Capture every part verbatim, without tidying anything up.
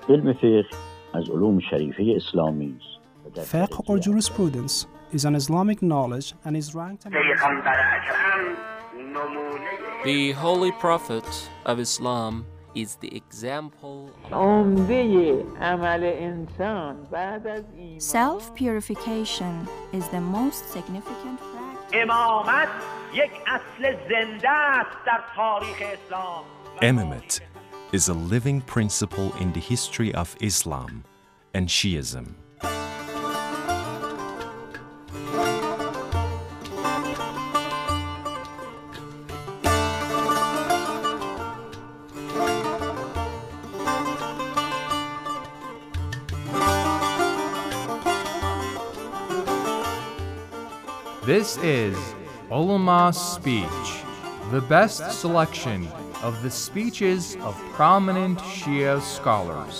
علم فقه از علوم شریفه اسلامی است. Fiqh or jurisprudence is an Islamic knowledge and is ranked among The Holy Prophet of Islam is the example of Self-purification is the most significant practice. Imamate is a living principle in the history of Islam and Shiism. This is Ulama's Speech, the best selection of the speeches of prominent Shia scholars.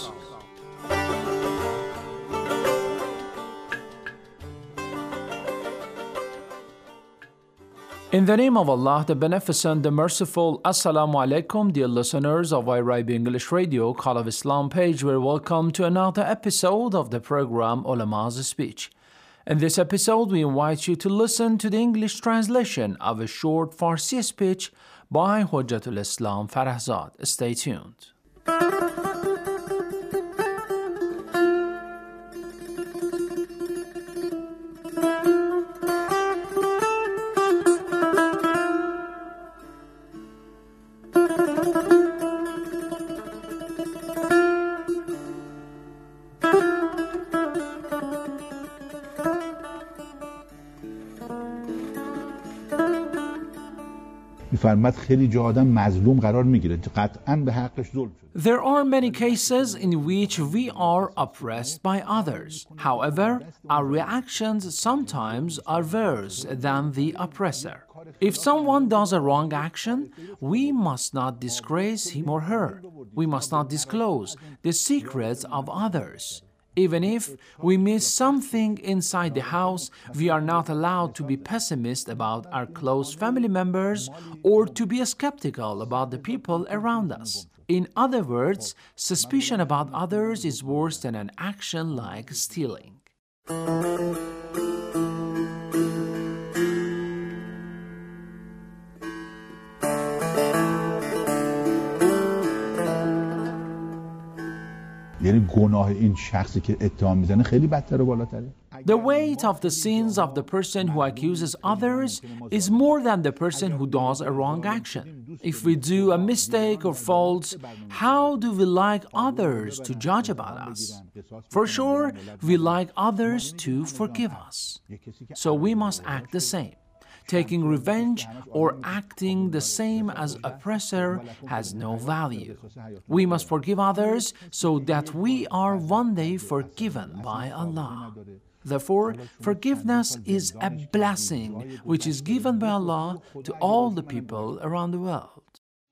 In the name of Allah, the Beneficent, the Merciful, Assalamu alaikum, dear listeners of Irabi English Radio, Call of Islam page, we're welcome to another episode of the program Ulama's Speech. In this episode, we invite you to listen to the English translation of a short Farsi speech by Hujjatul Islam Farahzad. Stay tuned. می‌فرماد خیلی جا آدم مظلوم قرار میگیره قطعاً به حقش ظلم شده. There are many cases in which we are oppressed by others. However, our reactions sometimes are worse than the oppressor. If someone does a wrong action, we must not disgrace him or her. We must not disclose the secrets of others. Even if we miss something inside the house, we are not allowed to be pessimist about our close family members or to be skeptical about the people around us. In other words, suspicion about others is worse than an action like stealing. یعنی گناه این شخصی که اتهام میزنه خیلی بدتر و بالاتره. The weight of the sins of the person who accuses others is more than the person who does a wrong action. If we do a mistake or fault, how do we like others to judge about us? For sure, we like others to forgive us. So we must act the same. Taking revenge or acting the same as oppressor has no value. We must forgive others so that we are one day forgiven by Allah. Therefore, forgiveness is a blessing which is given by Allah to all the people around the world.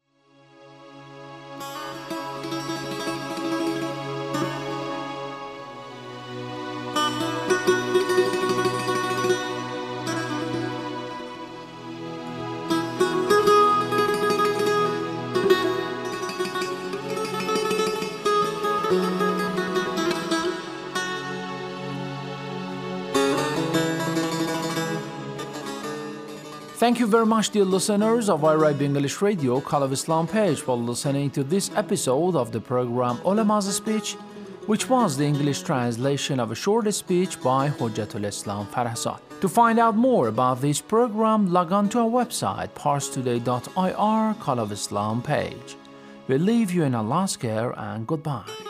Thank you very much, dear listeners of Irabi English Radio, Call of Islam page, for listening to this episode of the program Ulama's Speech, which was the English translation of a short speech by Hujjatul Islam Farahzad. To find out more about this program, log on to our website, parstoday dot I R, Call of Islam page. We leave you in Allah's care and goodbye.